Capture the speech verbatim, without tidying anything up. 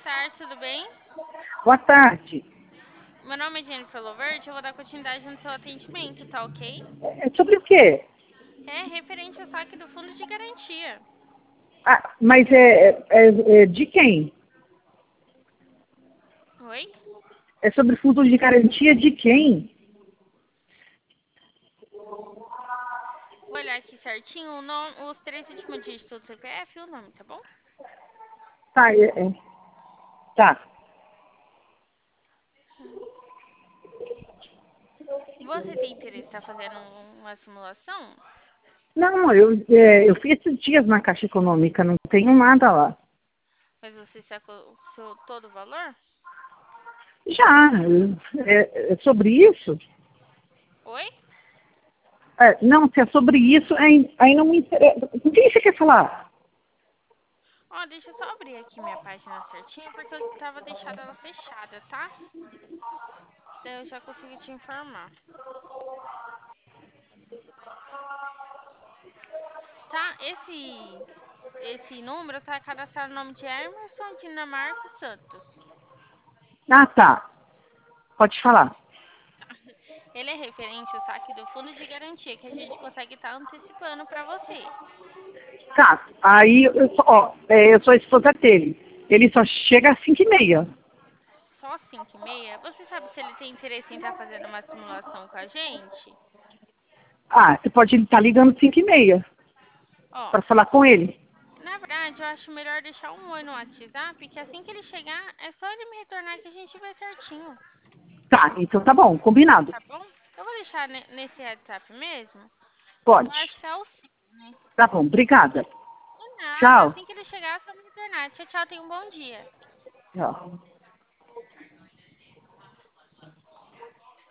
tarde, tudo bem? Boa tarde. Meu nome é Jennifer Lovert, eu vou dar continuidade no seu atendimento, tá ok? É sobre o quê? É referente ao saque do fundo de garantia. Ah, mas é, é, é de quem? Oi? É sobre fundo de garantia de quem? Vou olhar aqui certinho o nome, os três últimos dígitos do C P F e o nome, tá bom? Tá, é, é. Tá. Você tem interesse em estar fazendo uma simulação? Não, eu, é, eu fui esses dias na Caixa Econômica, não tenho nada lá. Mas você sacou o seu, todo o valor? Já, é, é sobre isso? Oi? É, não, se é sobre isso, aí, aí não me interessa. Com quem você quer falar? Ó, deixa eu só abrir aqui minha página certinho, porque eu tava deixando ela fechada, tá? Daí eu já consigo te informar. Tá? Esse esse número tá cadastrado no nome de Emerson Dinamarca Santos. Ah, tá. Pode falar. Ele é referente ao saque do fundo de garantia que a gente consegue estar antecipando para você. Tá, aí, eu, só- ó, é, eu sou a esposa dele. Ele só chega às cinco e meia. Só cinco e meia. Você sabe se ele tem interesse em estar fazendo uma simulação com a gente? Ah, você pode estar ligando às cinco e meia Ó, para falar com ele. na verdade, eu acho melhor deixar um oi no WhatsApp, que assim que ele chegar, é só ele me retornar que a gente vê certinho. Tá, então tá bom, combinado. Tá bom? Eu vou deixar ne- nesse WhatsApp mesmo. Eu Pode. acho que é o sim. Tá bom, obrigada. De nada. Tchau. Assim que ele chegar, é só me retornar. Tchau, tchau. Tenha um bom dia. Tchau.